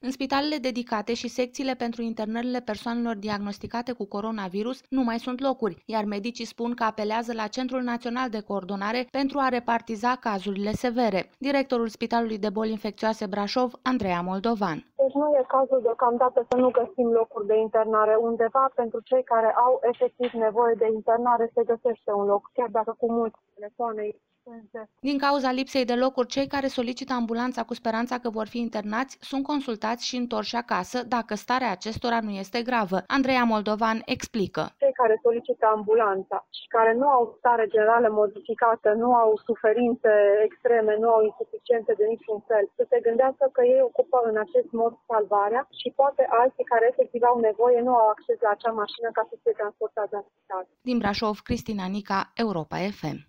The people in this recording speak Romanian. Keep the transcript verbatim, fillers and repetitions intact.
În spitalele dedicate și secțiile pentru internările persoanelor diagnosticate cu coronavirus nu mai sunt locuri, iar medicii spun că apelează la Centrul Național de Coordonare pentru a repartiza cazurile severe. Directorul Spitalului de Boli Infecțioase Brașov, Andreea Moldovan. Deci nu e cazul deocamdată să nu găsim locuri de internare undeva. Pentru cei care au efectiv nevoie de internare se găsește un loc, chiar dacă cu multe telefoane. Din cauza lipsei de locuri, cei care solicită ambulanța cu speranța că vor fi internați sunt consultați și întorși acasă dacă starea acestora nu este gravă. Andreea Moldovan explică. Cei care solicită ambulanța și care nu au stare generală modificată, nu au suferințe extreme, nu au insuficiențe de niciun fel, să se gândească că ei ocupă în acest mod salvarea și poate alții care efectiv au nevoie nu au acces la acea mașină ca să fie transportați la spital. Din Brașov, Cristina Nica, Europa F M.